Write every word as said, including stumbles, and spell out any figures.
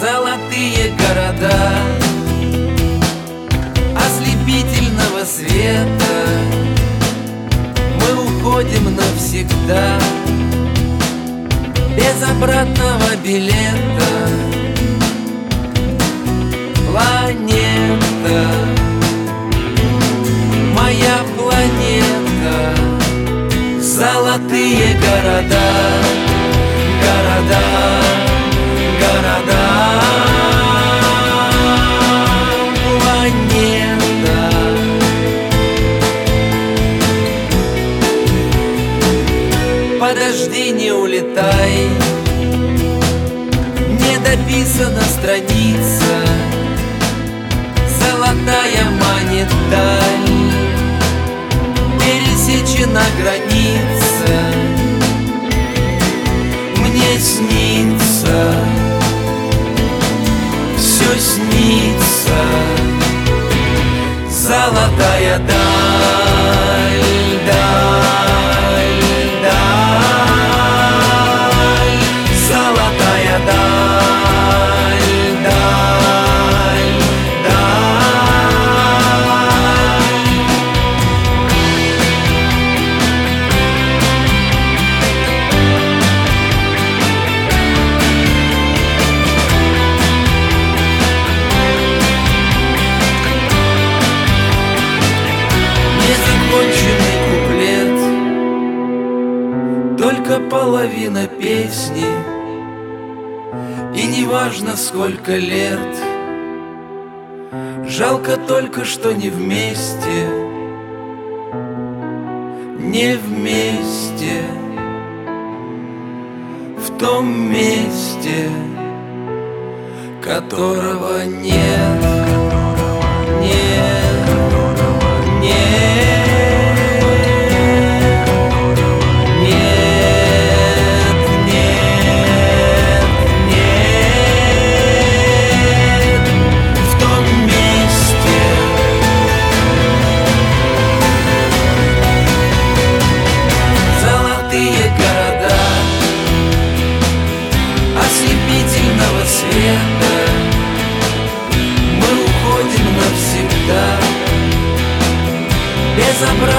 Золотые города ослепительного света, мы уходим навсегда, без обратного билета. Планета, моя планета, золотые города, города, города. Планета. Подожди, не улетай, не дописана страница, золотая манит даль, пересечена граница. Мне снится, все снится, золотая даль, даль, даль, золотая даль, даль, даль. Незаконченный куплет, только половина песни, и неважно сколько лет, жалко только, что не вместе, не вместе, в том месте, которого нет, нет, нет. Ослепительного света, мы уходим навсегда, без обратного.